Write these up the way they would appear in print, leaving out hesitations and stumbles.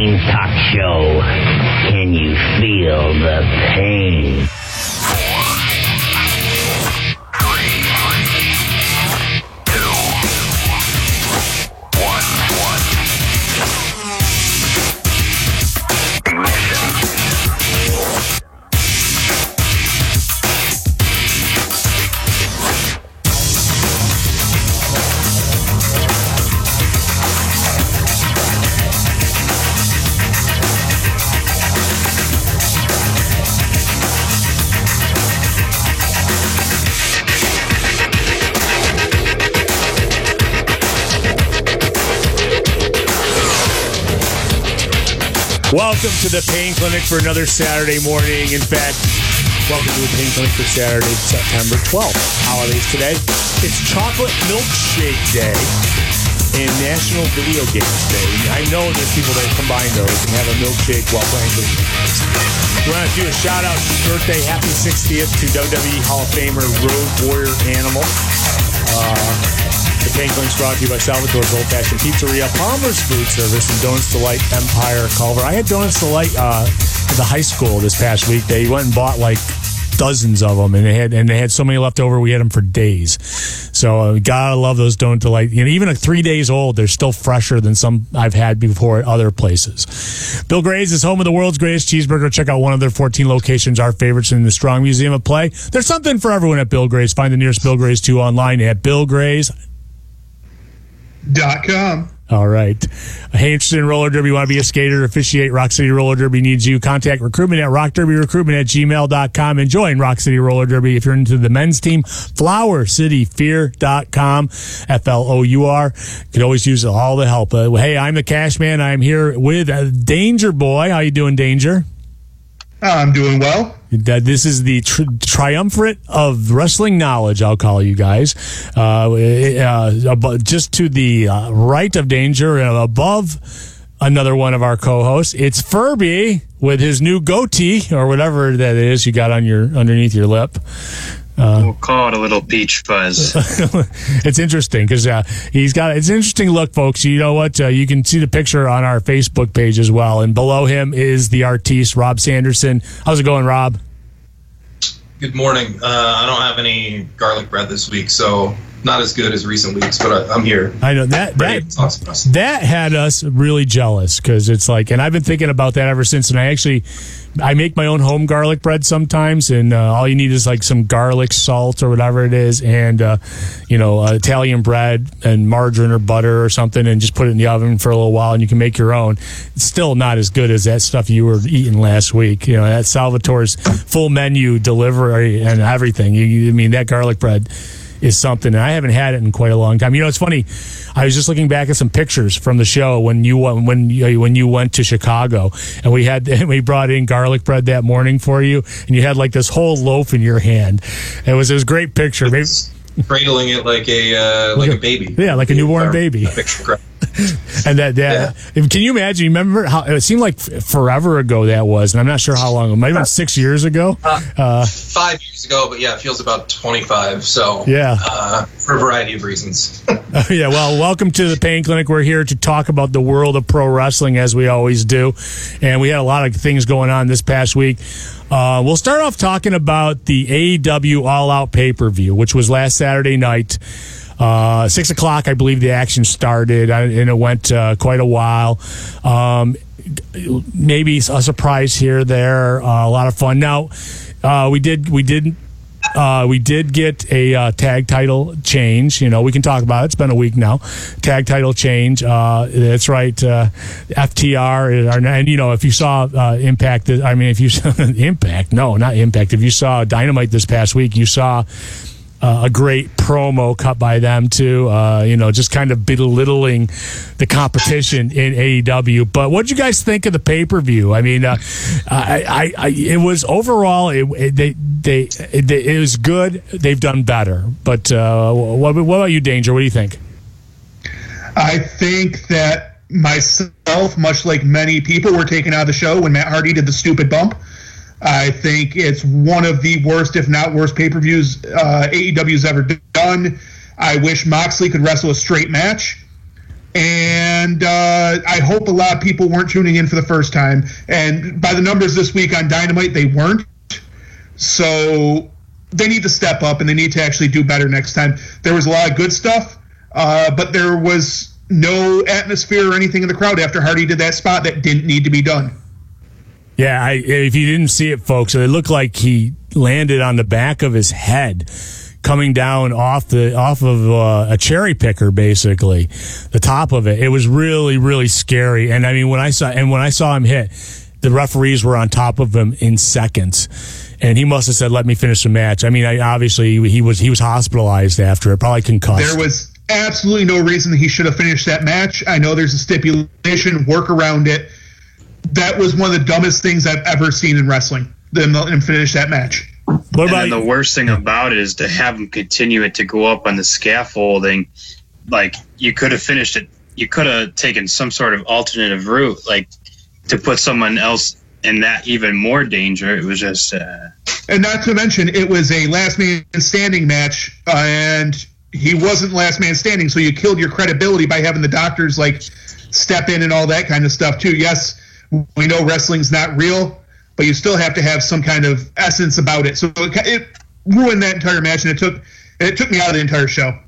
Pain Talk Show. Can you feel the pain? Welcome to the Pain Clinic for another Saturday morning. In fact, welcome to the Pain Clinic for Saturday, September 12th. Holidays today. It's Chocolate Milkshake Day and National Video Games Day. I know there's people that combine those and have a milkshake while playing video games. We want to do a shout-out birthday, happy 60th to WWE Hall of Famer Road Warrior Animal. The Pain Clinic's brought to you by Salvatore's Old Fashioned Pizzeria, Palmer's Food Service, and Donuts Delight Empire Culver. I had Donuts Delight at the high school this past week. They went and bought like dozens of them, and they had so many left over. We had them for days. So gotta love those Donut Delight. You know, even at 3 days old, they're still fresher than some I've had before at other places. Bill Gray's is home of the world's greatest cheeseburger. Check out one of their 14 locations, our favorites in the Strong Museum of Play. There's something for everyone at Bill Gray's. Find the nearest Bill Gray's 2 online at billgrays.com. All right. Hey, interested in roller derby? You want to be a skater, officiate Rock City Roller Derby needs you. Contact recruitment at rockderbyrecruitment@gmail.com and join Rock City Roller Derby if you're into the men's team. FlourCityFear.com, FLOUR. You can always use all the help. Hey, I'm the Cash Man. I'm here with Danger Boy. How you doing, Danger? I'm doing well. This is the triumvirate of wrestling knowledge, I'll call you guys. Just to the right of Danger and above another one of our co-hosts, it's Furby with his new goatee, or whatever that is you got on underneath your lip. We'll call it a little peach fuzz. It's interesting because it's an interesting look, folks. You know what? You can see the picture on our Facebook page as well. And below him is the artiste, Rob Sanderson. How's it going, Rob? Good morning. I don't have any garlic bread this week, so not as good as recent weeks, but I'm here. I know that had us really jealous because it's like, and I've been thinking about that ever since. And I make my own home garlic bread sometimes, and all you need is like some garlic, salt, or whatever it is, and Italian bread and margarine or butter or something, and just put it in the oven for a little while, and you can make your own. It's still not as good as that stuff you were eating last week. You know, that Salvatore's full menu delivery and everything. That garlic bread is something, and I haven't had it in quite a long time. You know, it's funny. I was just looking back at some pictures from the show when you went to Chicago, and we brought in garlic bread that morning for you, and you had like this whole loaf in your hand. It was a great picture. Maybe cradling it like a baby. Yeah, like a newborn baby. And can you imagine? You remember how it seemed like forever ago that was, and I'm not sure how long. It might have been 6 years ago. 5 years ago, but yeah, it feels about 25. So yeah, for a variety of reasons. Yeah, well, welcome to the Pain Clinic. We're here to talk about the world of pro wrestling, as we always do, and we had a lot of things going on this past week. We'll start off talking about the AEW All Out pay-per-view, which was last Saturday night. 6 o'clock, I believe the action started, and it went quite a while. Maybe a surprise here, there, a lot of fun. Now, we did get a tag title change. You know, we can talk about it. It's been a week now. Tag title change. That's right. FTR. And, you know, if you saw Impact, if you saw Impact, no, not Impact. If you saw Dynamite this past week, you saw a great promo cut by them too, just kind of belittling the competition in AEW. But what did you guys think of the pay-per-view? I mean, it was overall, it was good. They've done better. But what about you, Danger? What do you think? I think that myself, much like many people, were taken out of the show when Matt Hardy did the stupid bump. I think it's one of the worst, if not worst, And I hope a lot of people weren't tuning in for the first time. And by the numbers this week on Dynamite, they weren't. So they need to step up, and they need to actually do better next time. There was a lot of good stuff, but there was no atmosphere or anything in the crowd after Hardy did that spot that didn't need to be done. Yeah, if you didn't see it, folks, it looked like he landed on the back of his head, coming down off of a cherry picker, basically, the top of it. It was really, really scary. And I mean, when I saw him hit, the referees were on top of him in seconds, and he must have said, "Let me finish the match." I mean, obviously he was hospitalized after it, probably concussed. There was absolutely no reason he should have finished that match. I know there's a stipulation, work around it. That was one of the dumbest things I've ever seen in wrestling. And finish that match. And the worst thing about it is to have him continue it to go up on the scaffolding. Like, you could have finished it. You could have taken some sort of alternative route, like to put someone else in that even more danger. It was just. And not to mention, it was a last man standing match, and he wasn't last man standing, so you killed your credibility by having the doctors like step in and all that kind of stuff too. Yes, we know wrestling's not real, but you still have to have some kind of essence about it. So it ruined that entire match, and it took me out of the entire show.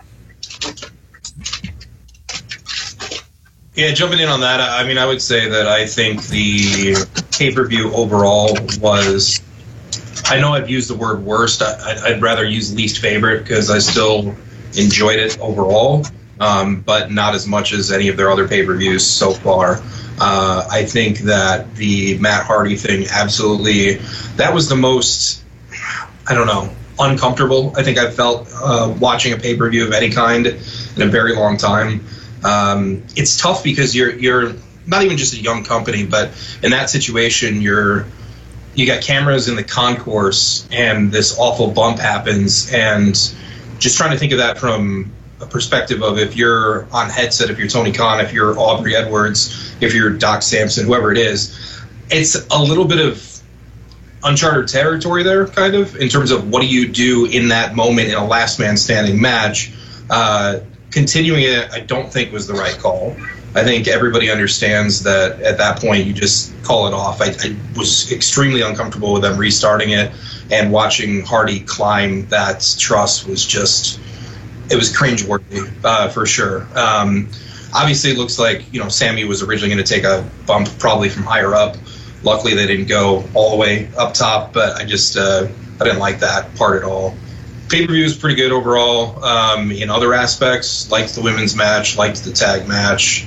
Yeah, jumping in on that, I mean, I would say that I think the pay-per-view overall was, I know I've used the word worst. I'd rather use least favorite because I still enjoyed it overall, but not as much as any of their other pay-per-views so far. I think that the Matt Hardy thing, absolutely, that was the most, I don't know, uncomfortable I think I've felt watching a pay-per-view of any kind in a very long time. It's tough because you're not even just a young company, but in that situation, you got cameras in the concourse and this awful bump happens, and just trying to think of that from a perspective of if you're on headset, if you're Tony Khan, if you're Aubrey Edwards, if you're Doc Samson, whoever it is, it's a little bit of uncharted territory there, kind of, in terms of what do you do in that moment in a last man standing match. Continuing it, I don't think was the right call. I think everybody understands that at that point you just call it off. I was extremely uncomfortable with them restarting it, and watching Hardy climb that truss was just, it was cringeworthy for sure. Obviously, it looks like Sammy was originally going to take a bump probably from higher up. Luckily, they didn't go all the way up top, but I just I didn't like that part at all. Pay-per-view is pretty good overall. In other aspects, liked the women's match, liked the tag match.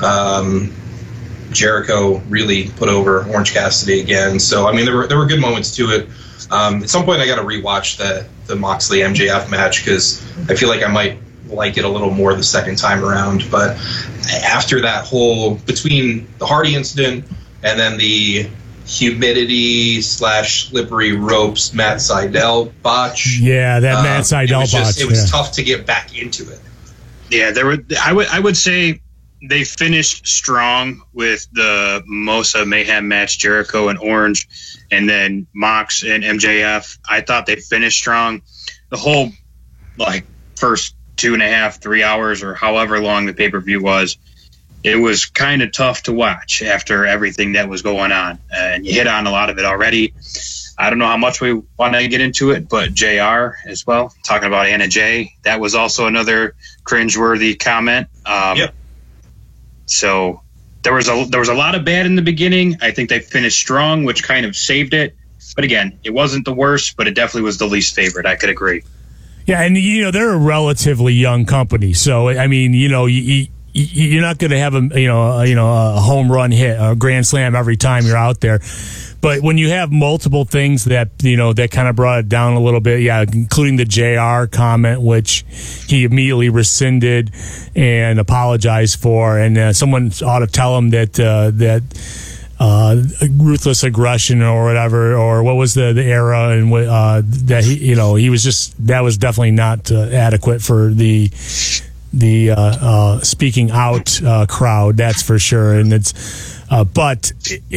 Jericho really put over Orange Cassidy again. So, I mean, there were good moments to it. At some point, I got to rewatch the Moxley MJF match because I feel like I might like it a little more the second time around. But after that whole, between the Hardy incident and then the humidity / slippery ropes Matt Sydal botch. Yeah, that Matt Sydal botch. It was tough to get back into it. Yeah, I would say they finished strong with the Mosa Mayhem match, Jericho and Orange, and then Mox and MJF. I thought they finished strong. The whole first 2.5, 3 hours, or however long the pay-per-view was, it was kind of tough to watch after everything that was going on. And you hit on a lot of it already. I don't know how much we want to get into it, but JR as well, talking about Anna Jay, that was also another cringeworthy comment. Yep. So there was a lot of bad in the beginning. I think they finished strong, which kind of saved it. But again, it wasn't the worst, but it definitely was the least favorite. I could agree. Yeah, and they're a relatively young company, so I mean, you're not going to have a home run hit, a grand slam every time you're out there. But when you have multiple things that that kind of brought it down a little bit, yeah, including the JR comment, which he immediately rescinded and apologized for, and someone ought to tell him that ruthless aggression or whatever, or what was the era, and that he was just, that was definitely not adequate for the speaking out crowd, that's for sure. And it's but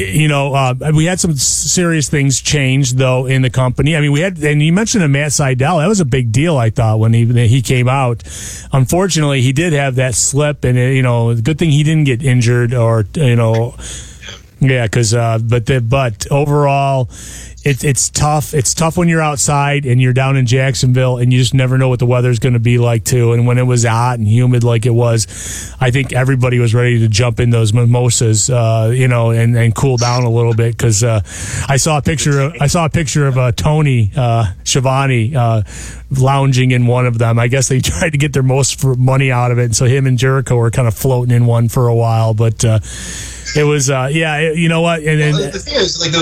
we had some serious things change though in the company. I mean, we had, and you mentioned Matt Seidel. That was a big deal, I thought, when he came out. Unfortunately, he did have that slip, and good thing he didn't get injured or yeah, because but overall, it's tough. It's tough when you're outside and you're down in Jacksonville and you just never know what the weather's going to be like too. And when it was hot and humid like it was, I think everybody was ready to jump in those mimosas, and cool down a little bit. Because I saw a picture of Tony Schiavone lounging in one of them. I guess they tried to get their most money out of it, and so him and Jericho were kind of floating in one for a while. But it was you know what? And the thing is, like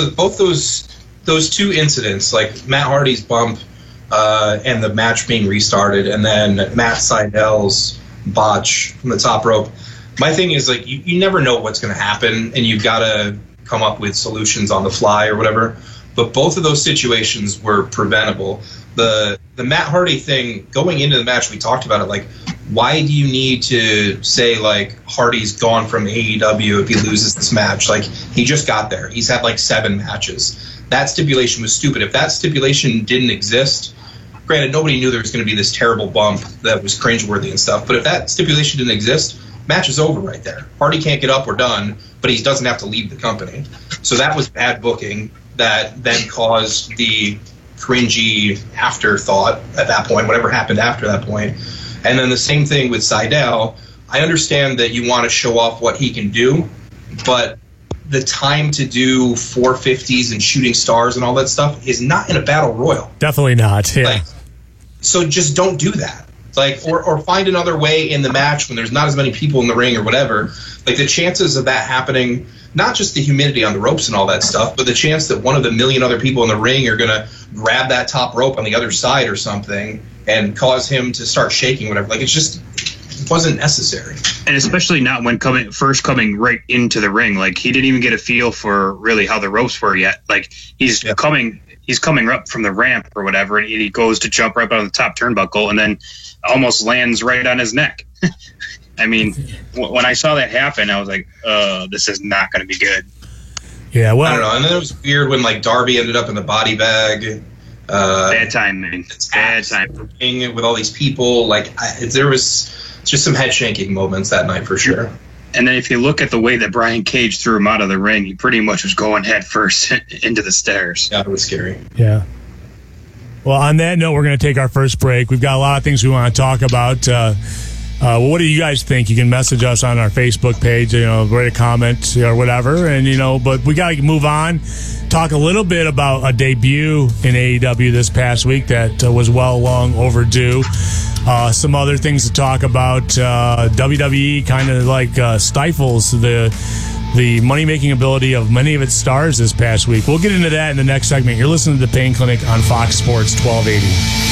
those two incidents, like Matt Hardy's bump and the match being restarted, and then Matt Seidel's botch from the top rope. My thing is, like, you never know what's going to happen, and you've got to come up with solutions on the fly or whatever. But both of those situations were preventable. The Matt Hardy thing, going into the match, we talked about it. Like, why do you need to say, like, Hardy's gone from AEW if he loses this match? Like, he just got there. He's had, like, 7 matches. That stipulation was stupid. If that stipulation didn't exist, granted, nobody knew there was going to be this terrible bump that was cringeworthy and stuff, but if that stipulation didn't exist, match is over right there. Hardy can't get up, we're done, but he doesn't have to leave the company. So that was bad booking that then caused the cringy afterthought at that point, whatever happened after that point. And then the same thing with Seidel. I understand that you want to show off what he can do, but the time to do 450s and shooting stars and all that stuff is not in a battle royal. Definitely not. Yeah. So just don't do that. Or find another way in the match when there's not as many people in the ring or whatever. Like, the chances of that happening, not just the humidity on the ropes and all that stuff, but the chance that one of the million other people in the ring are going to grab that top rope on the other side or something and cause him to start shaking, whatever. Like, it wasn't necessary. And especially not when coming right into the ring. Like, he didn't even get a feel for really how the ropes were yet. Like, he's coming up from the ramp or whatever, and he goes to jump right on the top turnbuckle and then almost lands right on his neck. I mean, when I saw that happen, I was like, this is not going to be good. Yeah, well, I don't know. And then it was weird when, like, Darby ended up in the body bag. Bad time, man. Bad time. With all these people. Like, there was just some head shanking moments that night for sure. And then if you look at the way that Brian Cage threw him out of the ring, he pretty much was going head first into the stairs. Yeah, it was scary. Yeah. Well, on that note, we're going to take our first break. We've got a lot of things we want to talk about. What do you guys think? You can message us on our Facebook page, write a comment or whatever. And, but we got to move on. Talk a little bit about a debut in AEW this past week that was long overdue. Some other things to talk about. WWE kind of like stifles the money-making ability of many of its stars this past week. We'll get into that in the next segment. You're listening to The Pain Clinic on Fox Sports 1280.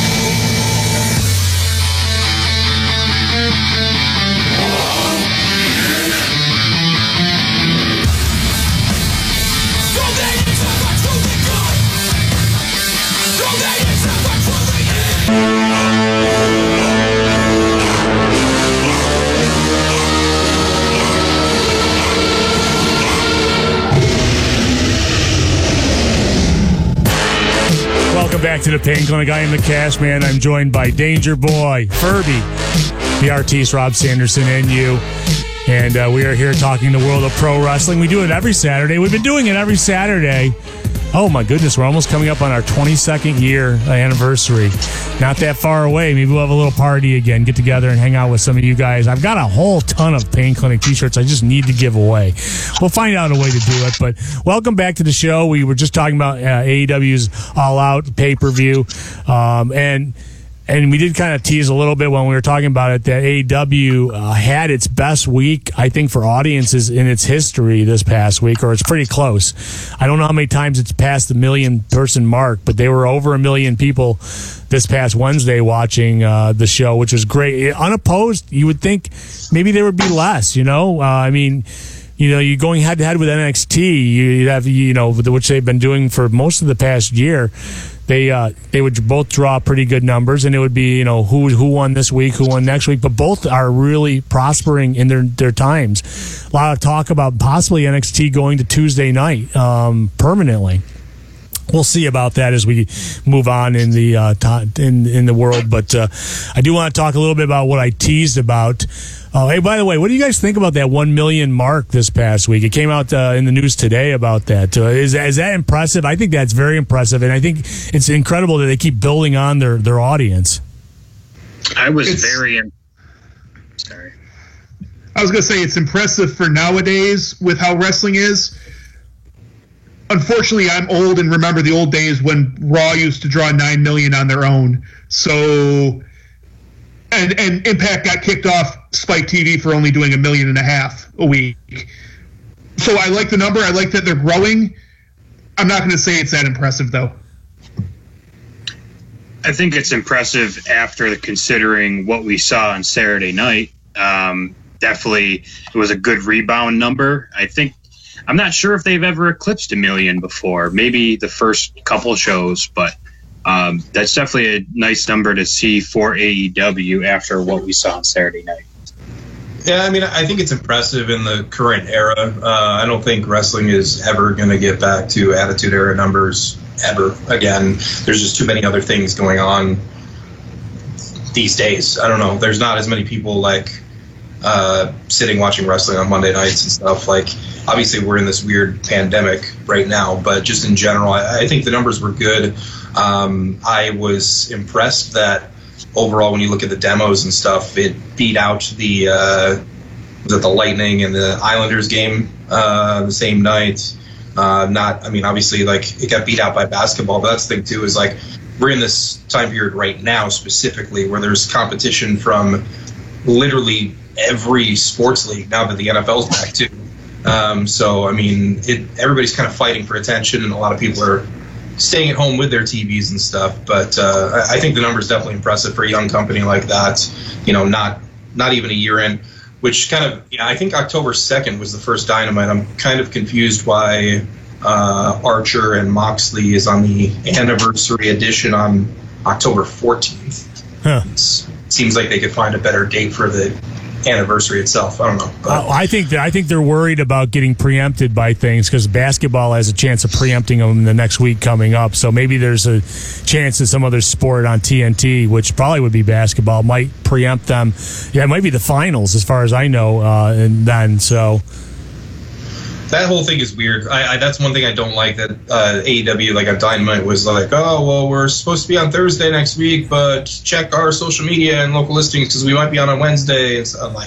Back to the Pain Clinic. I am the Cash Man. I'm joined by Danger Boy, Furby, the artiste, Rob Sanderson, and you. And we are here talking the world of pro wrestling. We do it every Saturday. We've been doing it every Saturday. Oh, my goodness. We're almost coming up on our 22nd year anniversary. Not that far away. Maybe we'll have a little party again, get together and hang out with some of you guys. I've got a whole ton of Pain Clinic t-shirts I just need to give away. We'll find out a way to do it. But welcome back to the show. We were just talking about AEW's All Out pay-per-view. And we did kind of tease a little bit when we were talking about it that AEW had its best week, I think, for audiences in its history this past week, or it's pretty close. I don't know how many times it's passed the 1 million person mark, but they were over 1 million people this past Wednesday watching the show, which was great. Unopposed, you would think maybe there would be less, I mean, you're going head to head with NXT. You have, which they've been doing for most of the past year. They would both draw pretty good numbers, and it would be, who won this week, who won next week. But both are really prospering in their times. A lot of talk about possibly NXT going to Tuesday night permanently. We'll see about that as we move on in the in the world. But I do want to talk a little bit about what I teased about. Hey, by the way, what do you guys think about that 1 million mark this past week? It came out in the news today about that. Is that impressive? I think that's very impressive, and I think it's incredible that they keep building on their audience. I was sorry. I was going to say it's impressive for nowadays with how wrestling is. Unfortunately, I'm old and remember the old days when Raw used to draw 9 million on their own. So, and Impact got kicked off Spike TV for only doing $1.5 million a week. So I like the number. I like that they're growing. I'm not going to say it's that impressive, though. I think it's impressive after considering what we saw on Saturday night. Definitely, it was a good rebound number. I'm not sure if they've ever eclipsed 1 million before. Maybe the first couple shows, but that's definitely a nice number to see for AEW after what we saw on Saturday night. Yeah, I mean, I think it's impressive in the current era. I don't think wrestling is ever going to get back to Attitude Era numbers ever again. There's just too many other things going on these days. I don't know. There's not as many people sitting watching wrestling on Monday nights and stuff. Obviously, we're in this weird pandemic right now, but just in general, I think the numbers were good. I was impressed that overall, when you look at the demos and stuff, it beat out the Lightning and the Islanders game the same night. Obviously, it got beat out by basketball, but that's the thing too is we're in this time period right now specifically where there's competition from literally every sports league now that the NFL's back too. Everybody's kind of fighting for attention, and a lot of people are staying at home with their TVs and stuff. But I think the number is definitely impressive for a young company like that. Not even a year in, which I think October 2nd was the first Dynamite. I'm kind of confused why Archer and Moxley is on the anniversary edition on October 14th. Huh. It seems like they could find a better date for the anniversary itself. I don't know. I think they're worried about getting preempted by things because basketball has a chance of preempting them the next week coming up. So maybe there's a chance that some other sport on TNT, which probably would be basketball, might preempt them. Yeah, it might be the finals, as far as I know. And then that whole thing is weird. That's one thing I don't like, that AEW, on Dynamite, was we're supposed to be on Thursday next week, but check our social media and local listings because we might be on Wednesday. And so I'm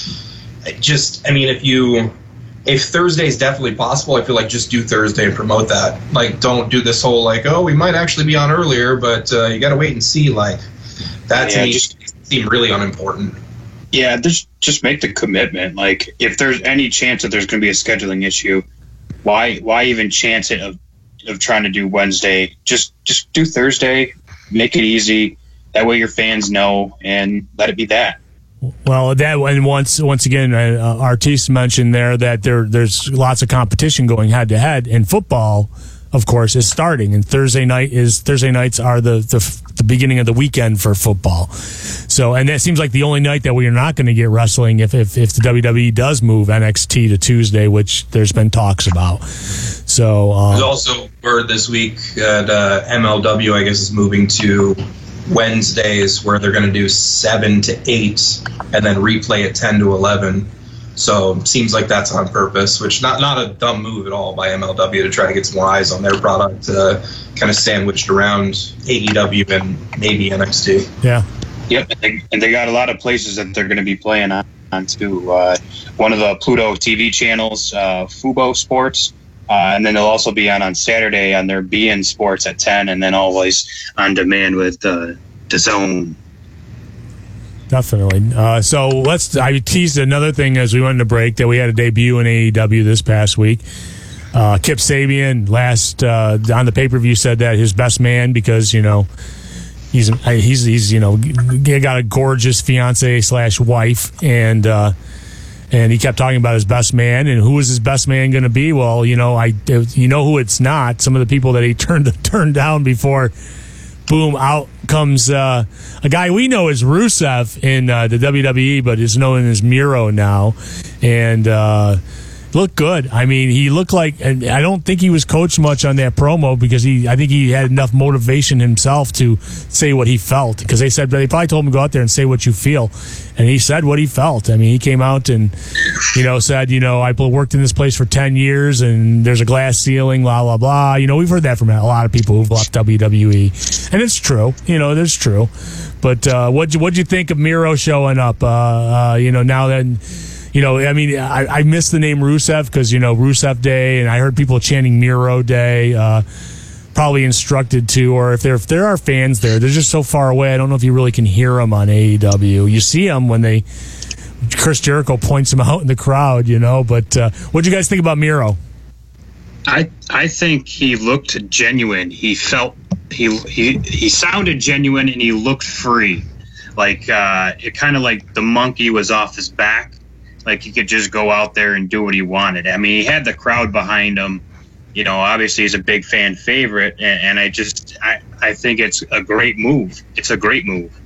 if Thursday is definitely possible, I feel just do Thursday and promote that. Don't do this whole we might actually be on earlier, but you got to wait and see. That to me seemed really unimportant. Yeah, just make the commitment. If there's any chance that there's going to be a scheduling issue, why even chance it of trying to do Wednesday? Just do Thursday. Make it easy. That way your fans know, and let it be that. Well, and once again, Artis mentioned there that there's lots of competition going head to head, and football, of course, is starting, and Thursday nights are the beginning of the weekend for football. So, and that seems like the only night that we are not going to get wrestling if the WWE does move NXT to Tuesday, which there's been talks about. So there's also word this week that MLW, I guess, is moving to Wednesdays, where they're going to do 7 to 8 and then replay at 10 to 11. So it seems like that's on purpose, which not a dumb move at all by MLW to try to get some more eyes on their product, kind of sandwiched around AEW and maybe NXT. Yeah. Yep, and they got a lot of places that they're going to be playing on too. One of the Pluto TV channels, Fubo Sports, and then they'll also be on Saturday on their BN Sports at 10, and then always on demand with the DAZN. Definitely. I teased another thing as we went into break that we had a debut in AEW this past week. Kip Sabian on the pay-per-view said that his best man, because he's got a gorgeous fiance/wife, and And he kept talking about his best man, and who was his best man going to be? Well, you know who it's not. Some of the people that he turned down before. Boom! Out comes a guy we know as Rusev in the WWE, but is known as Miro now, and looked good. I mean, he looked like, and I don't think he was coached much on that promo because I think he had enough motivation himself to say what he felt. Because they probably told him to go out there and say what you feel, and he said what he felt. I mean, he came out and said, I worked in this place for 10 years, and there's a glass ceiling, blah blah blah. We've heard that from a lot of people who've left WWE, and it's true. That's true. But what'd you think of Miro showing up? Now that. I missed the name Rusev because, Rusev Day, and I heard people chanting Miro Day, probably instructed to, or if there are fans there, they're just so far away, I don't know if you really can hear them on AEW. You see them when Chris Jericho points them out in the crowd, but what'd you guys think about Miro? I think he looked genuine. He felt, he sounded genuine, and he looked free. Like, it kind of like the monkey was off his back. Like he could just go out there and do what he wanted. I mean, he had the crowd behind him. Obviously he's a big fan favorite, and I think it's a great move. It's a great move.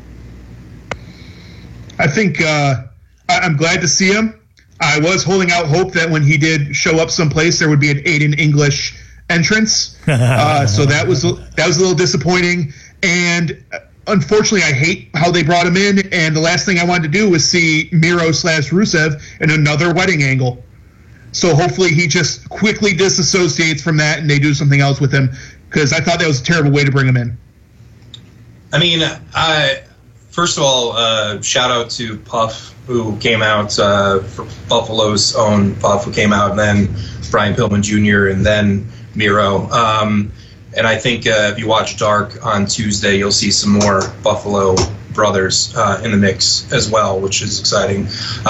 I think I'm glad to see him. I was holding out hope that when he did show up someplace, there would be an Aiden English entrance. So that was a little disappointing. And unfortunately, I hate how they brought him in, and the last thing I wanted to do was see Miro/Rusev in another wedding angle. So hopefully he just quickly disassociates from that and they do something else with him, because I thought that was a terrible way to bring him in. I mean, first of all, shout out to Puff, who came out, for Buffalo's own Puff, who came out, and then Brian Pillman Jr., and then Miro. And I think if you watch Dark on Tuesday, you'll see some more Buffalo brothers in the mix as well, which is exciting.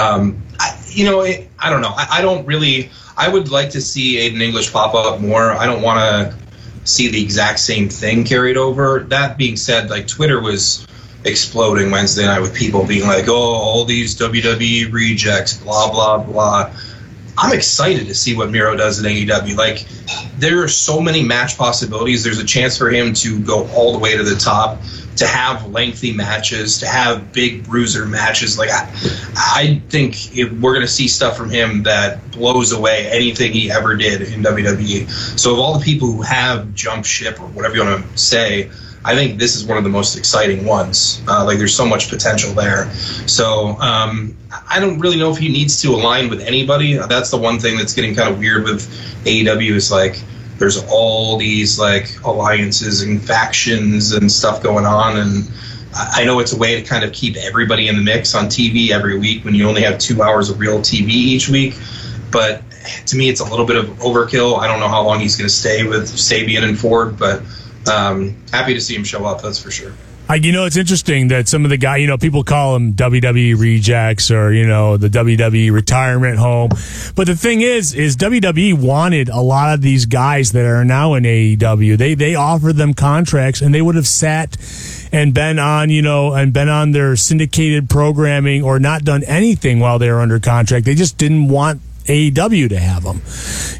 I don't know. I don't really. I would like to see Aiden English pop up more. I don't want to see the exact same thing carried over. That being said, like, Twitter was exploding Wednesday night with people being like, "Oh, all these WWE rejects, blah blah blah." I'm excited to see what Miro does in AEW. Like, there are so many match possibilities. There's a chance for him to go all the way to the top, to have lengthy matches, to have big bruiser matches. Like, I think we're going to see stuff from him that blows away anything he ever did in WWE. So of all the people who have jumped ship, or whatever you want to say, I think this is one of the most exciting ones. There's so much potential there. So I don't really know if he needs to align with anybody. That's the one thing that's getting kind of weird with AEW, is like there's all these like alliances and factions and stuff going on. And I know it's a way to kind of keep everybody in the mix on TV every week when you only have 2 hours of real TV each week. But to me, it's a little bit of overkill. I don't know how long he's going to stay with Sabian and Ford, but happy to see him show up, that's for sure. It's interesting that some of the guys, people call them WWE rejects, or, the WWE retirement home. But the thing is WWE wanted a lot of these guys that are now in AEW. They offered them contracts, and they would have sat and been on their syndicated programming or not done anything while they were under contract. They just didn't want AEW to have him,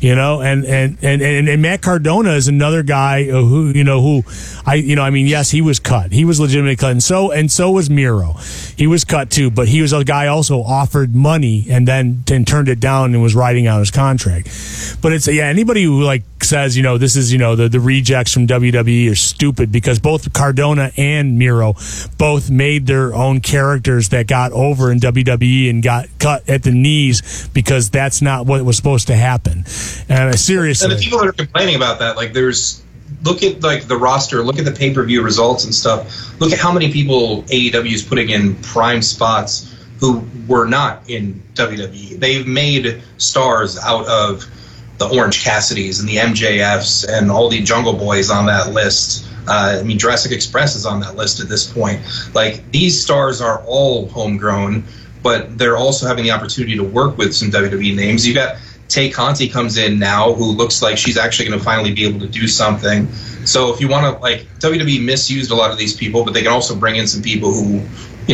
and Matt Cardona is another guy who yes, he was cut. He was legitimately cut, and so was Miro. He was cut too, but he was a guy also offered money and then turned it down and was riding out his contract. But it's anybody who says this is the rejects from WWE are stupid, because both Cardona and Miro both made their own characters that got over in WWE and got cut at the knees, because that's not what was supposed to happen. Seriously. And the people that are complaining about that, look at the roster, look at the pay-per-view results and stuff. Look at how many people AEW is putting in prime spots who were not in WWE. They've made stars out of the Orange Cassidys and the MJFs and all the Jungle Boys on that list. Jurassic Express is on that list at this point. These stars are all homegrown, but they're also having the opportunity to work with some WWE names. You got Tay Conti comes in now, who looks like she's actually going to finally be able to do something. So if you want to, WWE misused a lot of these people, but they can also bring in some people who,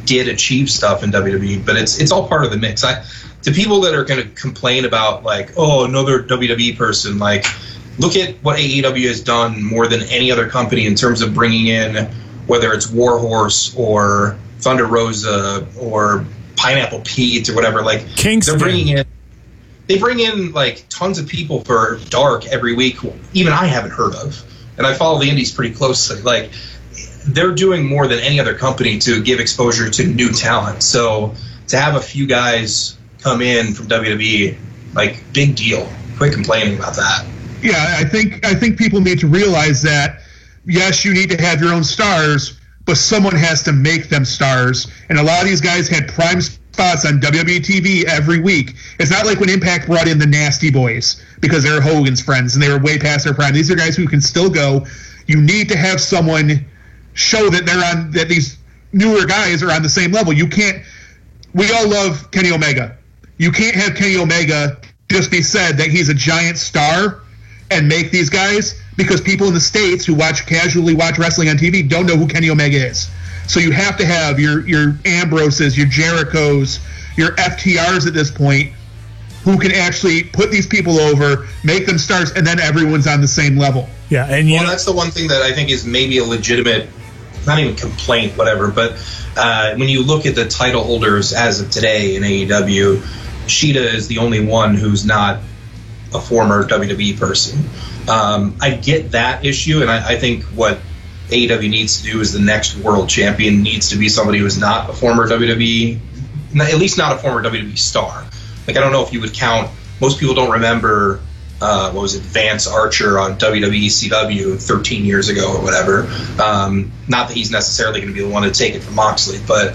did achieve stuff in WWE, but it's all part of the mix. To people that are going to complain about like, oh, another WWE person, like, look at what AEW has done more than any other company in terms of bringing in, whether it's Warhorse or Thunder Rosa or Pineapple Pete or whatever. Like, Kingston. They bring in like tons of people for Dark every week, even I haven't heard of, and I follow the indies pretty closely. Like, they're doing more than any other company to give exposure to new talent. So to have a few guys come in from WWE, like, big deal. Quit complaining about that. Yeah, I think people need to realize that, yes, you need to have your own stars, but someone has to make them stars. And a lot of these guys had prime spots on WWE TV every week. It's not like when Impact brought in the Nasty Boys because they were Hogan's friends and they were way past their prime. These are guys who can still go. You need to have someone show that that these newer guys are on the same level. You can't. We all love Kenny Omega. You can't have Kenny Omega just be said that he's a giant star and make these guys, because people in the States who casually watch wrestling on TV don't know who Kenny Omega is. So you have to have your Ambroses, your Jerichos, your FTRs at this point, who can actually put these people over, make them stars, and then everyone's on the same level. Yeah, and that's the one thing that I think is maybe a legitimate, not even complaint, whatever, but when you look at the title holders as of today in AEW, Shida is the only one who's not a former WWE person. I get that issue, and I think what AEW needs to do is the next world champion needs to be somebody who's not a former WWE, at least not a former WWE star. Like, I don't know if you would count, most people don't remember, Vance Archer on WWE CW 13 years ago or whatever. Not that he's necessarily going to be the one to take it from Moxley, but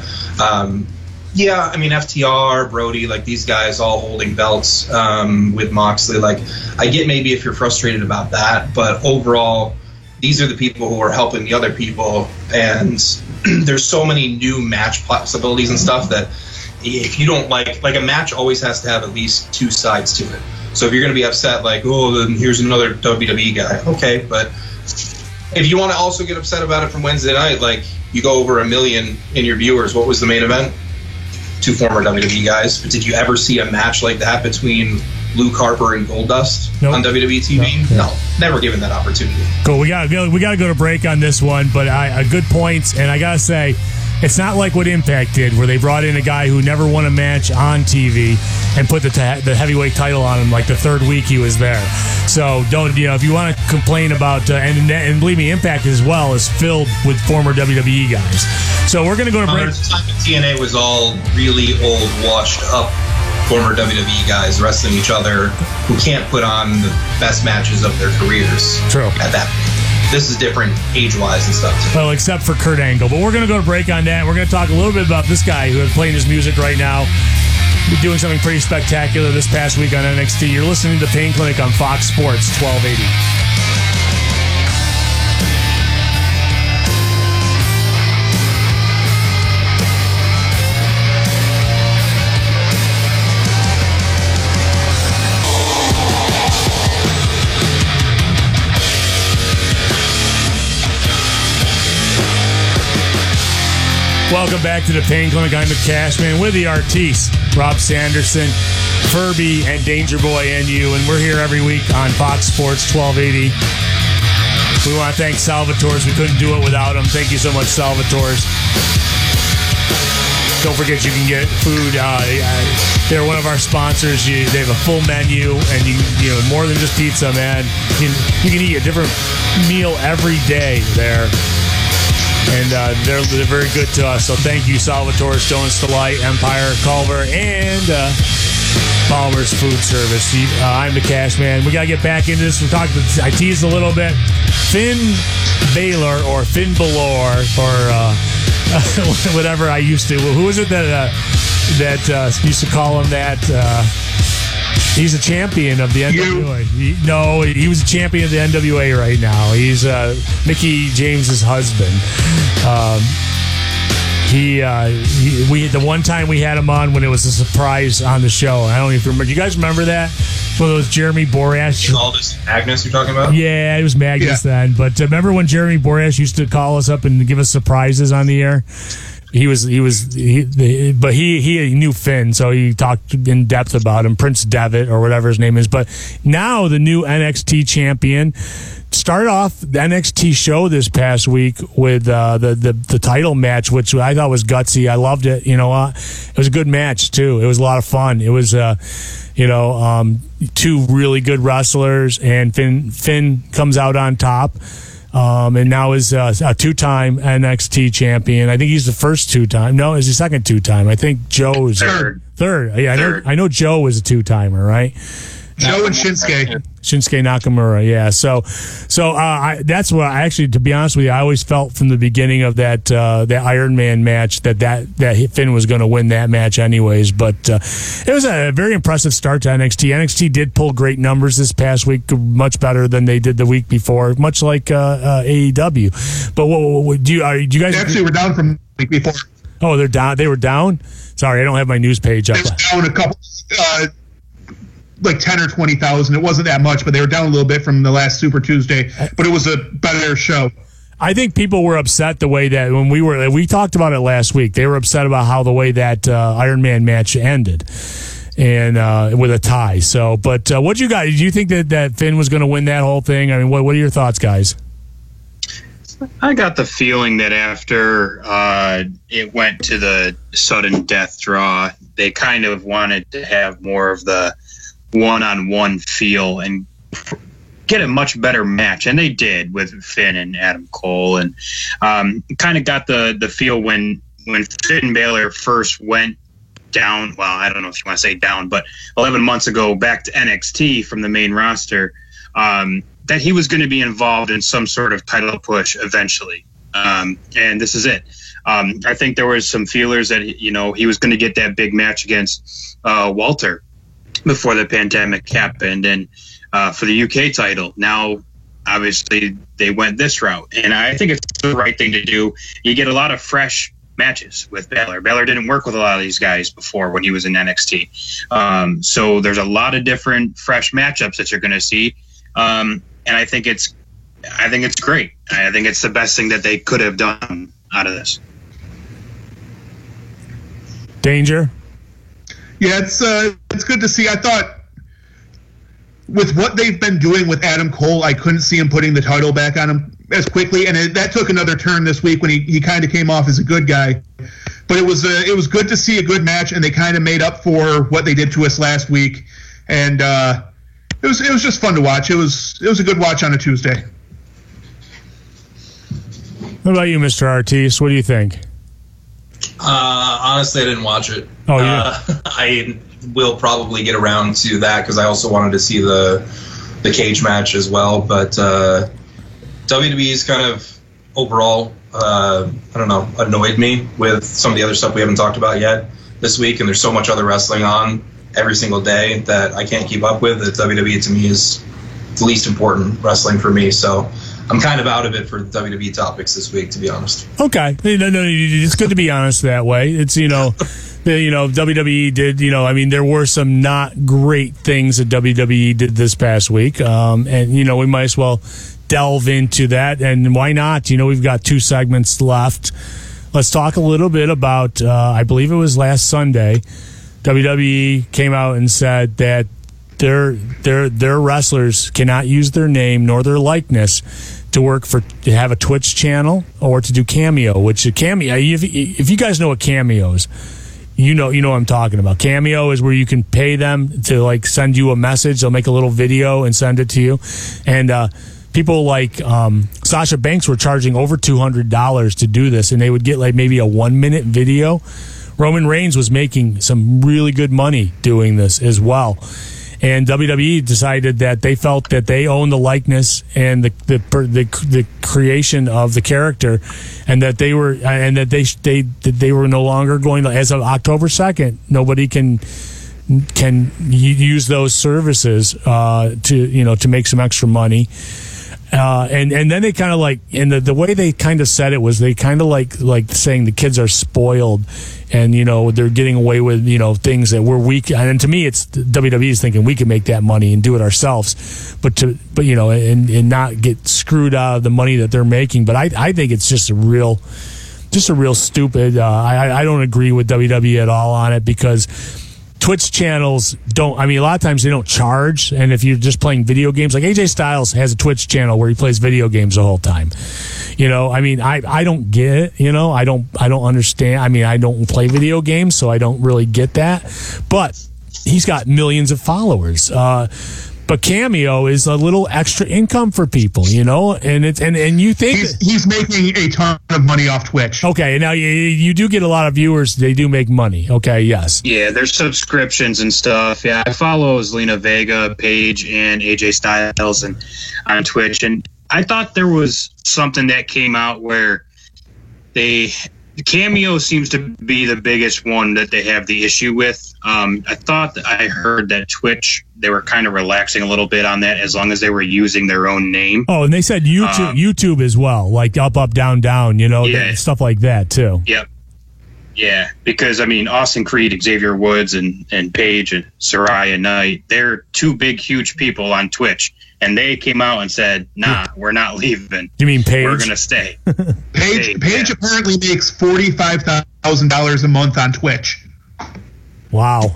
yeah, I mean, FTR, Brody, like, these guys all holding belts with Moxley. Like, I get maybe if you're frustrated about that, but overall, these are the people who are helping the other people, and there's so many new match possibilities and stuff that if you don't like a match always has to have at least two sides to it. So if you're going to be upset, like, oh, then here's another WWE guy, okay, but if you want to also get upset about it from Wednesday night, like, you go over 1 million in your viewers, what was the main event? 2 former WWE guys. But did you ever see a match like that between Luke Harper and Goldust on WWE TV? No, never given that opportunity. Cool. We gotta go to break on this one, but good points. And I gotta say, it's not like what Impact did, where they brought in a guy who never won a match on TV and put the heavyweight title on him like the third week he was there. So don't, if you want to complain about, and believe me, Impact as well is filled with former WWE guys. So we're going to go to break. There's a time that TNA was all really old, washed up former WWE guys wrestling each other who can't put on the best matches of their careers. True. At that point. This is different age-wise and stuff, too. Well, except for Kurt Angle. But we're going to go to break on that. We're going to talk a little bit about this guy who is playing his music right now. He's doing something pretty spectacular this past week on NXT. You're listening to Pain Clinic on Fox Sports 1280. Welcome back to the Pain Clinic. I'm the Cashman with the artiste, Rob Sanderson, Furby, and Danger Boy NU, and we're here every week on Fox Sports 1280. We want to thank Salvatore's. We couldn't do it without them. Thank you so much, Salvatore's. Don't forget you can get food. They're one of our sponsors. They have a full menu, and you know more than just pizza, man. You can eat a different meal every day there. And they're very good to us. So thank you, Salvatore, Stones Delight, Empire, Culver, and Palmer's Food Service. I'm the Cashman. We got to get back into this. I teased a little bit. Finn Balor or Finn Balor or whatever I used to. Who was it that used to call him that? He's a champion of the NWA. He was a champion of the NWA right now. He's Mickey James's husband. The one time we had him on when it was a surprise on the show. I don't even remember. Do you guys remember that? One of those Jeremy Borash. All this Magnus you're talking about? Yeah, it was Magnus then. But remember when Jeremy Borash used to call us up and give us surprises on the air? But he knew Finn, so he talked in depth about him, Prince Devitt or whatever his name is. But now the new NXT champion started off the NXT show this past week with the title match, which I thought was gutsy. I loved it. You know, it was a good match too. It was a lot of fun. It was two really good wrestlers, and Finn comes out on top. And now is a two-time NXT champion. I think he's the first two-time. No, he's the second two-time. I think Joe is third. Yeah, I know Joe was a two-timer, right? Joe and Shinsuke Nakamura, yeah. So that's what I actually, to be honest with you, I always felt from the beginning of that Iron Man match that Finn was going to win that match anyways. But it was a very impressive start to NXT. NXT did pull great numbers this past week, much better than they did the week before, much like AEW. But what do you guys? They actually were down from the week before. Oh, they're down. They were down. Sorry, I don't have my news page up. They were down a couple. Like 10 or 20,000. It wasn't that much, but they were down a little bit from the last Super Tuesday. But it was a better show. I think people were upset the way that when we talked about it last week. They were upset about how the way that Iron Man match ended, and with a tie. So, but what you guys? Do you think that Finn was going to win that whole thing? I mean, what are your thoughts, guys? I got the feeling that after it went to the sudden death draw, they kind of wanted to have more of the one-on-one feel and get a much better match, and they did with Finn and Adam Cole, and kind of got the feel when Finn Balor first went down. Well, I don't know if you want to say down, but 11 months ago back to NXT from the main roster, that he was going to be involved in some sort of title push eventually, and this is it. I think there was some feelers that he was going to get that big match against Walter before the pandemic happened, and for the UK title. Now, obviously, they went this route, and I think it's the right thing to do. You get a lot of fresh matches with Balor. Balor didn't work with a lot of these guys before when he was in NXT, so there's a lot of different fresh matchups that you're going to see, and I think it's great. I think it's the best thing that they could have done out of this. Danger. Yeah, it's good to see. I thought with what they've been doing with Adam Cole, I couldn't see him putting the title back on him as quickly, and that took another turn this week when he kind of came off as a good guy. But it was good to see a good match, and they kind of made up for what they did to us last week, and it was just fun to watch. It was a good watch on a Tuesday. What about you, Mr. Artis? What do you think? Honestly, I didn't watch it. Oh, yeah. I will probably get around to that because I also wanted to see the cage match as well. But WWE's kind of overall, I don't know, annoyed me with some of the other stuff we haven't talked about yet this week. And there's so much other wrestling on every single day that I can't keep up with. That WWE to me is the least important wrestling for me. So I'm kind of out of it for WWE topics this week, to be honest. Okay. No, it's good to be honest that way. It's, WWE did, there were some not great things that WWE did this past week. And we might as well delve into that. And why not? We've got 2 segments left. Let's talk a little bit about, I believe it was last Sunday, WWE came out and said that their wrestlers cannot use their name nor their likeness to have a Twitch channel or to do Cameo. Which a Cameo, if you guys know what Cameo is, you know what I'm talking about. Cameo is where you can pay them to send you a message. They'll make a little video and send it to you, and people like Sasha Banks were charging over $200 to do this, and they would get maybe a 1-minute video. Roman Reigns was making some really good money doing this as well. And WWE decided that they felt that they owned the likeness and the creation of the character, and that they were no longer going to, as of October 2nd, nobody can use those services to make some extra money. And then they kind of and the way they kind of said it was they kind of like saying the kids are spoiled, and they're getting away with things that we're weak. And to me, it's WWE's thinking we can make that money and do it ourselves, but and not get screwed out of the money that they're making. But I think it's just a real just a real stupid. I don't agree with WWE at all on it because Twitch channels don't. I mean, a lot of times they don't charge, and if you're just playing video games, like AJ Styles has a Twitch channel where he plays video games the whole time. You know, I mean, I don't get it. You know, I don't understand. I mean, I don't play video games, so I don't really get that. But he's got millions of followers. But Cameo is a little extra income for people, you know, and it's and you think he's making a ton of money off Twitch. Okay, now you do get a lot of viewers; they do make money. Okay, yes, yeah, there's subscriptions and stuff. Yeah, I follow Zelina Vega, Paige, and AJ Styles and on Twitch, and I thought there was something that came out where Cameo seems to be the biggest one that they have the issue with. I thought that I heard that Twitch, they were kind of relaxing a little bit on that as long as they were using their own name. Oh, and they said YouTube as well, like up, down, down, you know, stuff like that too. Yep. Yeah, because, I mean, Austin Creed, Xavier Woods, and Paige and Soraya Knight, they're two big, huge people on Twitch. And they came out and said, nah, we're not leaving. You mean Paige? We're going to stay. Paige apparently makes $45,000 a month on Twitch. Wow.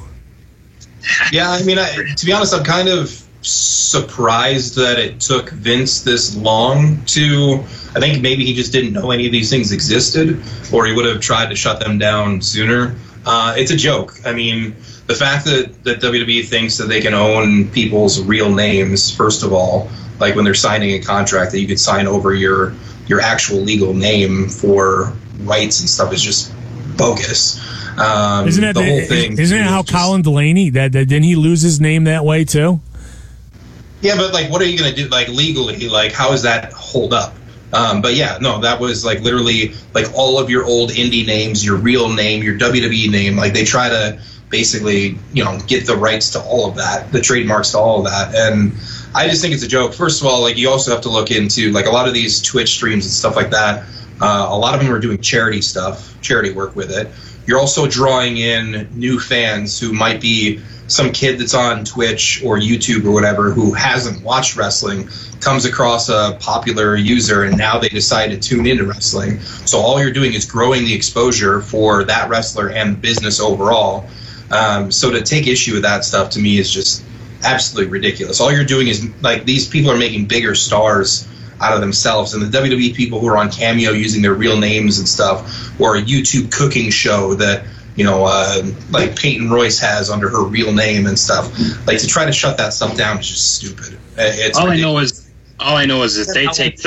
Yeah, I mean, to be honest, I'm kind of surprised that it took Vince this long to... I think maybe he just didn't know any of these things existed, or he would have tried to shut them down sooner. It's a joke. I mean... The fact that WWE thinks that they can own people's real names, first of all, like when they're signing a contract, that you could sign over your actual legal name for rights and stuff is just bogus. Isn't that the whole thing? Isn't it how Colin Delaney that didn't he lose his name that way too? Yeah, but like, what are you going to do? Like legally, like how does that hold up? But yeah, no, that was like literally like all of your old indie names, your real name, your WWE name. Like they try to basically, you know, get the rights to all of that, the trademarks to all of that. And I just think it's a joke. First of all, like you also have to look into like a lot of these Twitch streams and stuff like that. A lot of them are doing charity stuff, charity work with it. You're also drawing in new fans who might be some kid that's on Twitch or YouTube or whatever who hasn't watched wrestling, comes across a popular user, and now they decide to tune into wrestling. So all you're doing is growing the exposure for that wrestler and the business overall. So to take issue with that stuff to me is just absolutely ridiculous. All you're doing is like these people are making bigger stars out of themselves, and the WWE people who are on Cameo using their real names and stuff, or a YouTube cooking show that like Peyton Royce has under her real name and stuff. Like to try to shut that stuff down is just stupid. It's all I know is if they take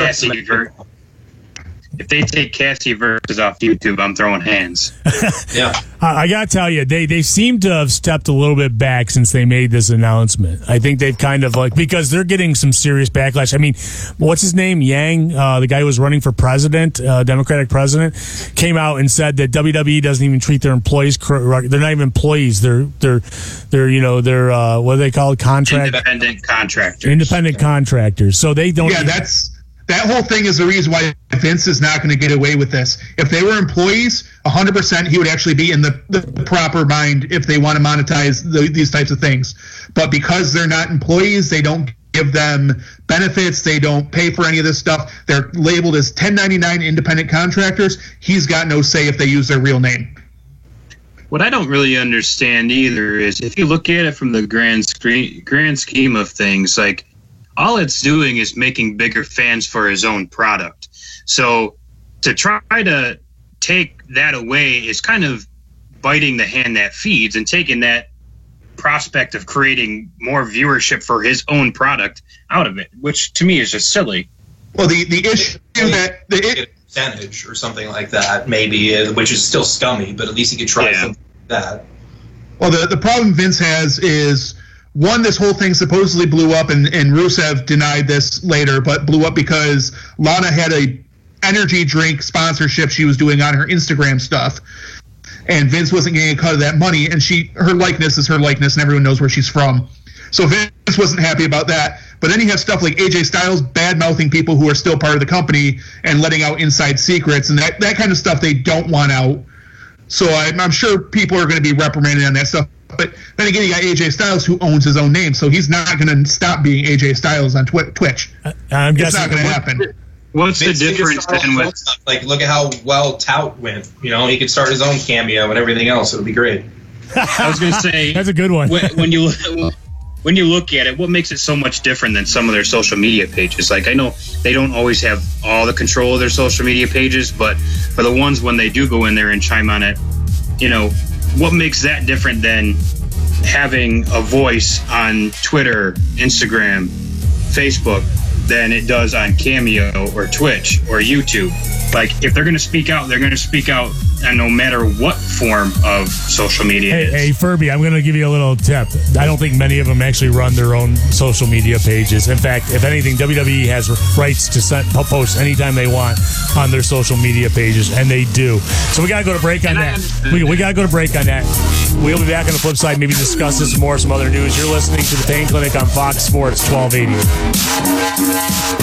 Cassie versus off YouTube, I'm throwing hands. Yeah. I got to tell you, they seem to have stepped a little bit back since they made this announcement. I think they've kind of like, because they're getting some serious backlash. I mean, what's his name? Yang, the guy who was running for president, Democratic president, came out and said that WWE doesn't even treat their employees correct. They're not even employees. They're what do they call it? Independent contractors. Independent contractors. So they don't. Yeah, that whole thing is the reason why Vince is not going to get away with this. If they were employees, 100% he would actually be in the proper mind if they want to monetize these types of things. But because they're not employees, they don't give them benefits. They don't pay for any of this stuff. They're labeled as 1099 independent contractors. He's got no say if they use their real name. What I don't really understand either is if you look at it from the grand scheme of things, like, all it's doing is making bigger fans for his own product. So to try to take that away is kind of biting the hand that feeds and taking that prospect of creating more viewership for his own product out of it, which to me is just silly. Well, the issue that the percentage or something like that, maybe, which is still scummy, but at least he could try something like that. Well, the problem Vince has is, one, this whole thing supposedly blew up, and Rusev denied this later, but blew up because Lana had a energy drink sponsorship she was doing on her Instagram stuff, and Vince wasn't getting a cut of that money, and her likeness is her likeness, and everyone knows where she's from. So Vince wasn't happy about that. But then you have stuff like AJ Styles bad-mouthing people who are still part of the company and letting out inside secrets, and that kind of stuff they don't want out. So I'm sure people are going to be reprimanded on that stuff. But then again, you got AJ Styles who owns his own name, so he's not going to stop being AJ Styles on Twitch. It's not going to happen. What's the difference then with like? Look at how well Tout went. You know, he could start his own cameo and everything else. It would be great. I was going to say that's a good one. When you look at it, what makes it so much different than some of their social media pages? Like, I know they don't always have all the control of their social media pages, but for the ones when they do go in there and chime on it, you know, what makes that different than having a voice on Twitter, Instagram, Facebook than it does on Cameo or Twitch or YouTube? Like, if they're going to speak out, they're going to speak out, and no matter what form of social media it is. Hey, Furby, I'm going to give you a little tip. I don't think many of them actually run their own social media pages. In fact, if anything, WWE has rights to post anytime they want on their social media pages, and they do. So we got to go to break on that. We got to go to break on that. We'll be back on the flip side, maybe discuss this more, some other news. You're listening to The Pain Clinic on Fox Sports 1280.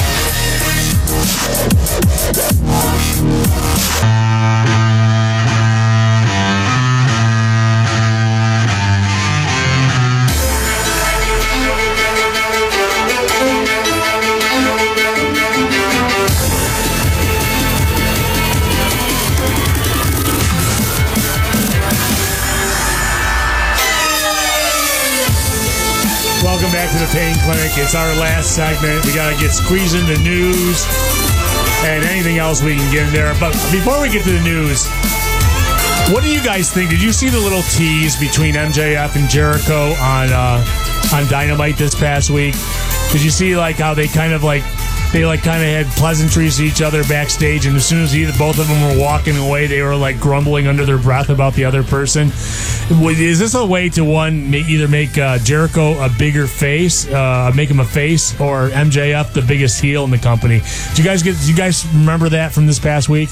Welcome back to the Pain Clinic. It's our last segment. We got to get squeezed into news and anything else we can get in there. But before we get to the news, what do you guys think? Did you see the little tease between MJF and Jericho on Dynamite this past week? Did you see like how they kind of had pleasantries to each other backstage, and as soon as both of them were walking away, they were like grumbling under their breath about the other person? Is this a way to either make Jericho a bigger face, make him a face, or MJF the biggest heel in the company? Do you guys remember that from this past week?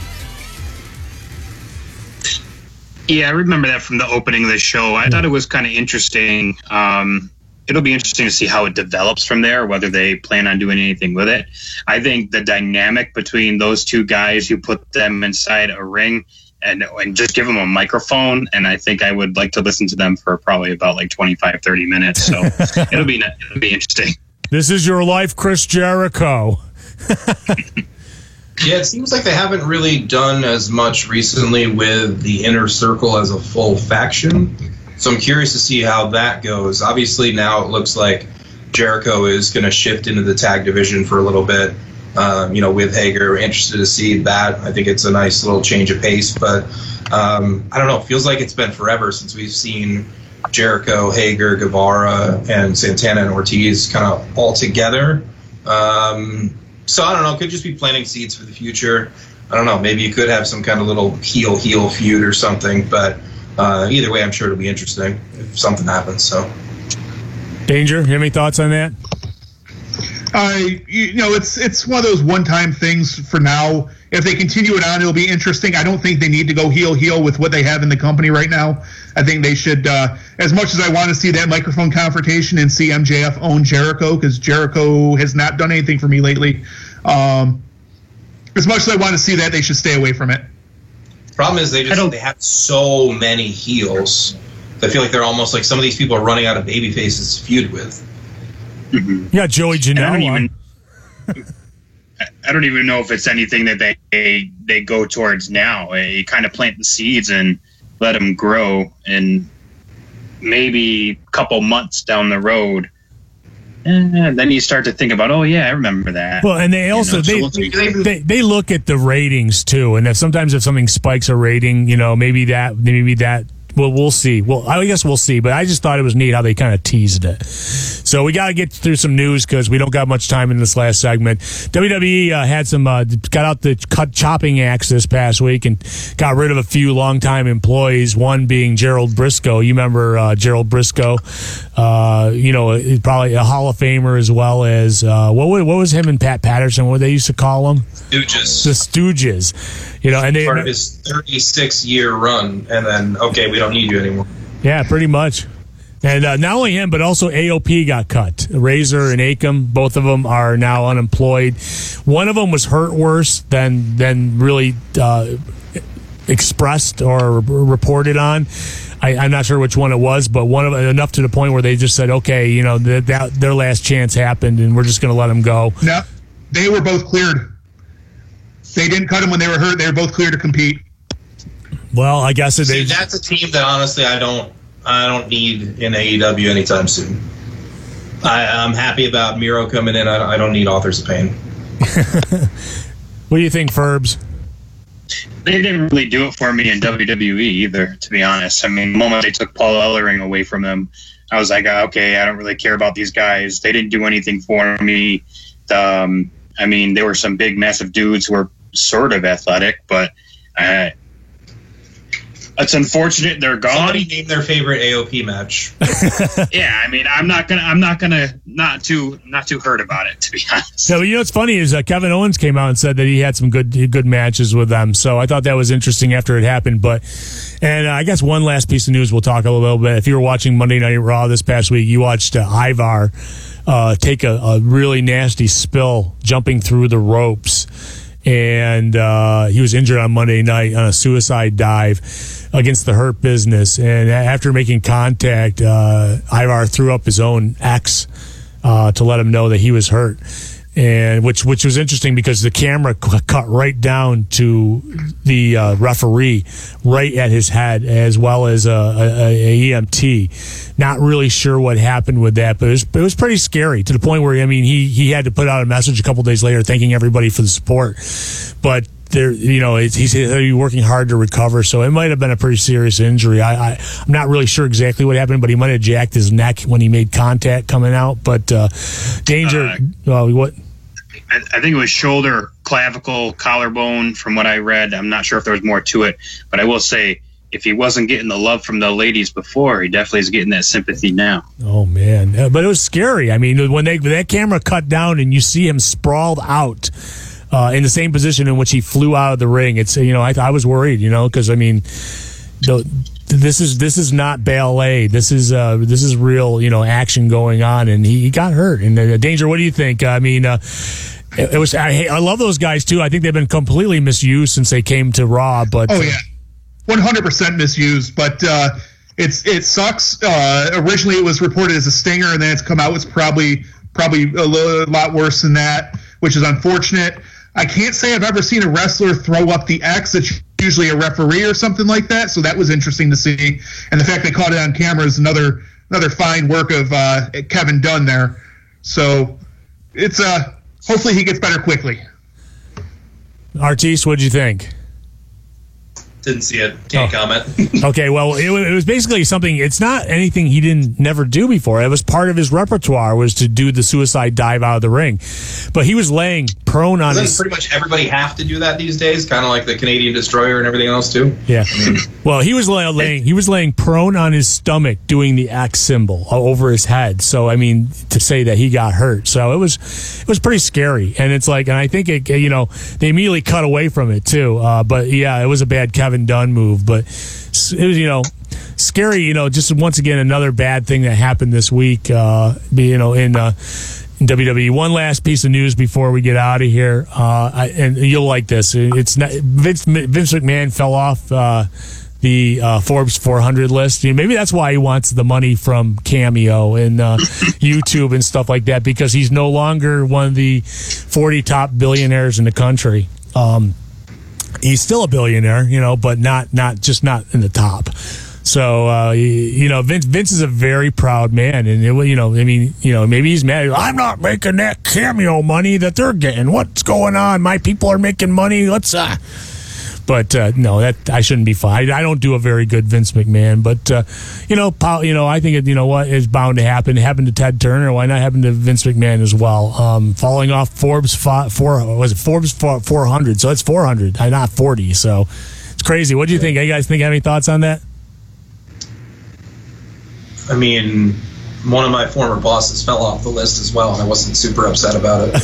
Yeah, I remember that from the opening of the show. I thought it was kind of interesting. It'll be interesting to see how it develops from there, whether they plan on doing anything with it. I think the dynamic between those two guys, you put them inside a ring and just give them a microphone, and I think I would like to listen to them for probably about like 25, 30 minutes. So it'll be interesting. This is your life, Chris Jericho. Yeah, it seems like they haven't really done as much recently with the Inner Circle as a full faction. So I'm curious to see how that goes. Obviously, now it looks like Jericho is going to shift into the tag division for a little bit, with Hager. Interested to see that. I think it's a nice little change of pace. But I don't know. It feels like it's been forever since we've seen Jericho, Hager, Guevara, and Santana and Ortiz kind of all together. So I don't know. Could just be planting seeds for the future. I don't know. Maybe you could have some kind of little heel feud or something. But either way, I'm sure it'll be interesting if something happens. So, Danger, you have any thoughts on that? It's one of those one-time things for now. If they continue it on, it'll be interesting. I don't think they need to go heel with what they have in the company right now. I think they should, as much as I want to see that microphone confrontation and see MJF own Jericho, because Jericho has not done anything for me lately. As much as I want to see that, they should stay away from it. Problem is they have so many heels. I feel like they're almost like some of these people are running out of baby faces to feud with. Mm-hmm. Yeah, Joey Janela. I don't even know if it's anything that they go towards now. You kind of plant the seeds and let them grow, and maybe a couple months down the road, then you start to think about, oh yeah, I remember that. Well, and they also they look at the ratings too, and if something spikes a rating, maybe that. Well, we'll see. Well, I guess we'll see. But I just thought it was neat how they kind of teased it. So we got to get through some news because we don't got much time in this last segment. WWE had got out the chopping axe this past week and got rid of a few longtime employees. One being Gerald Briscoe. You remember Gerald Briscoe? Probably a Hall of Famer, as well as what was him and Pat Patterson? What they used to call them? Stooges. The Stooges. And they part of his 36-year run, and then we don't need you anymore. Yeah, pretty much. And not only him, but also AOP got cut. Razor and Akam, both of them are now unemployed. One of them was hurt worse than really expressed or reported on. I'm not sure which one it was, but one of enough to the point where they just said, okay, their last chance happened, and we're just going to let them go. No, they were both cleared They didn't cut him when they were hurt. They were both clear to compete. Well, I guess that's a team that honestly I don't need in AEW anytime soon. I'm happy about Miro coming in. I don't need Authors of Pain. What do you think, Ferbs? They didn't really do it for me in WWE either, to be honest. I mean, the moment they took Paul Ellering away from him, I was like, okay, I don't really care about these guys. They didn't do anything for me. I mean, there were some big, massive dudes who were sort of athletic, but it's unfortunate they're gone. Somebody name their favorite AOP match. Yeah, I mean, I'm not gonna not too hurt about it, to be honest. So what's funny is Kevin Owens came out and said that he had some good matches with them. So I thought that was interesting after it happened. And I guess one last piece of news we'll talk a little bit. If you were watching Monday Night Raw this past week, you watched Ivar take a really nasty spill jumping through the ropes. And he was injured on Monday night on a suicide dive against the Hurt Business. And after making contact, Ivar threw up his own ex to let him know that he was hurt. And which was interesting because the camera cut right down to the referee, right at his head, as well as a EMT. Not really sure what happened with that, but it was pretty scary to the point where, I mean, he had to put out a message a couple days later thanking everybody for the support. But there, he's working hard to recover, so it might have been a pretty serious injury. I'm not really sure exactly what happened, but he might have jacked his neck when he made contact coming out. But Danger, what? I think it was shoulder, clavicle, collarbone. From what I read, I'm not sure if there was more to it, but I will say, if he wasn't getting the love from the ladies before, he definitely is getting that sympathy now. Oh man, but it was scary. I mean, when that camera cut down and you see him sprawled out in the same position in which he flew out of the ring, it's I was worried, because I mean, this is not ballet. This is real, action going on, and he got hurt. And Danger, what do you think? I mean, it was. I love those guys too. I think they've been completely misused since they came to Raw. But 100% misused. But it sucks. Originally, it was reported as a stinger, and then it's come out. It's probably a lot worse than that, which is unfortunate. I can't say I've ever seen a wrestler throw up the X. It's usually a referee or something like that. So that was interesting to see. And the fact they caught it on camera is another fine work of Kevin Dunn there. So it's hopefully he gets better quickly. Artiste, what'd you think? Didn't see it. Can't comment. Okay, well, it was basically something. It's not anything he didn't never do before. It was part of his repertoire was to do the suicide dive out of the ring. But he was laying prone on Doesn't pretty much everybody have to do that these days? Kind of like the Canadian Destroyer and everything else too. Yeah. Well, he was laying prone on his stomach doing the X symbol over his head. So I mean, to say that he got hurt. So it was pretty scary. And it's like, and I think they immediately cut away from it too. But yeah, it was a bad Kevin Dunn move, but it was scary. Just once again another bad thing that happened this week. In WWE. One last piece of news before we get out of here, and you'll like this. It's not, Vince McMahon fell off the Forbes 400 list. Maybe that's why he wants the money from Cameo and YouTube and stuff like that, because he's no longer one of the 40 top billionaires in the country. He's still a billionaire, but not in the top. So Vince is a very proud man, and maybe he's mad. I'm not making that Cameo money that they're getting. What's going on? My people are making money. Let's. But no, that I shouldn't be fine. I don't do a very good Vince McMahon, but I think is bound to happen. It happened to Ted Turner. Why not happen to Vince McMahon as well? Falling off Forbes 400? So it's 400, not 40. So it's crazy. What do you think? You guys have any thoughts on that? I mean, one of my former bosses fell off the list as well, and I wasn't super upset about it.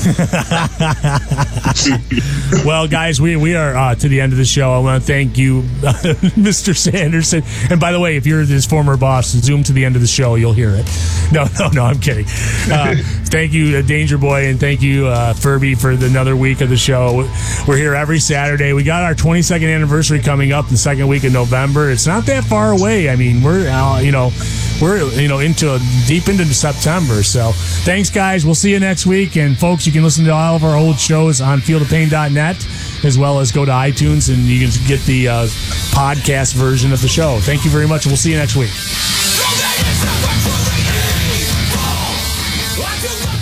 Well, guys, we are to the end of the show. I want to thank you, Mr. Sanderson. And by the way, if you're his former boss, zoom to the end of the show. You'll hear it. No, I'm kidding. Thank you, Danger Boy, and thank you, Furby, for another week of the show. We're here every Saturday. We got our 22nd anniversary coming up the second week of November. It's not that far away. I mean, we're we're deep into September. So thanks, guys. We'll see you next week. And folks, you can listen to all of our old shows on fieldofpain.net, as well as go to iTunes and you can get the podcast version of the show. Thank you very much, and we'll see you next week.